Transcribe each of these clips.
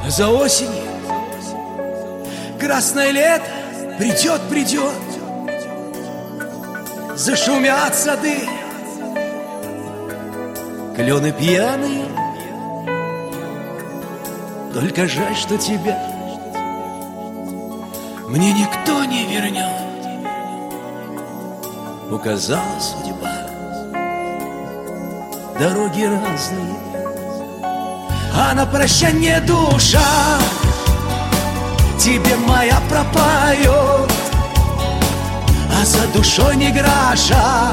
За осенью красное лето придет, придет. Зашумят сады, клены пьяные. Только жаль, что тебя мне никто не вернет. Указала судьба, дороги разные, а на прощание душа тебе моя пропоет. А за душой не гроша,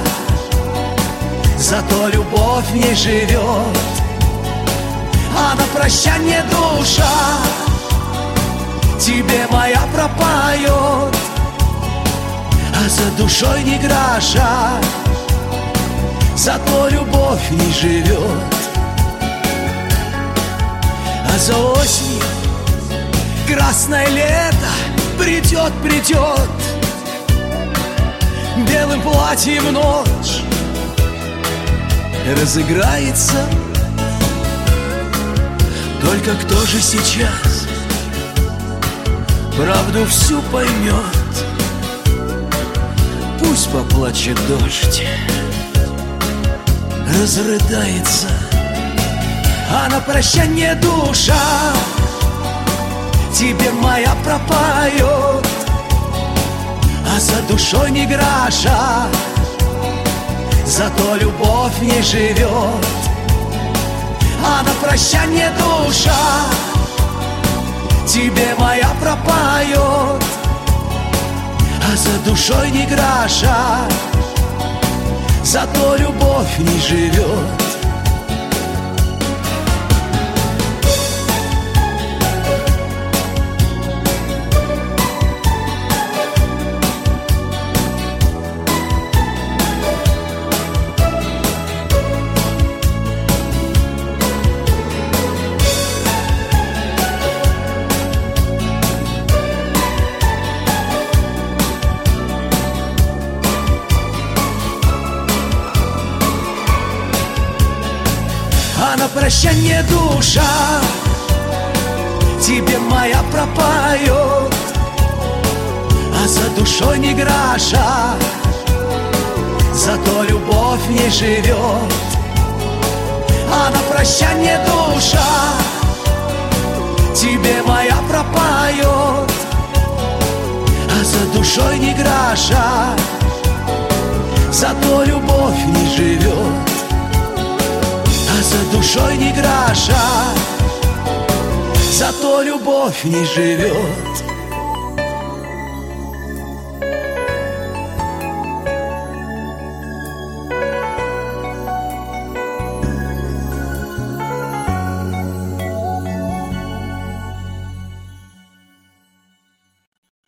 зато любовь в ней живет. А на прощание душа тебе моя пропоет. А за душой не гроша, зато любовь в ней живет. А за осенью красное лето придет, придет. Белым платьем ночь разыграется. Только кто же сейчас правду всю поймет? Пусть поплачет дождь, разрыдается. А на прощание душа тебе моя пропоет. А за душой не гроша, зато любовь в ней живет. А на прощание душа тебе моя пропоет. А за душой не гроша, зато любовь в ней живет. А на прощание душа тебе моя пропоет. А за душой не гроша, зато любовь в ней живет. А на прощание душа тебе моя пропоет. А за душой не гроша, зато любовь в ней живет. А за душой не гроша, зато любовь в ней живет.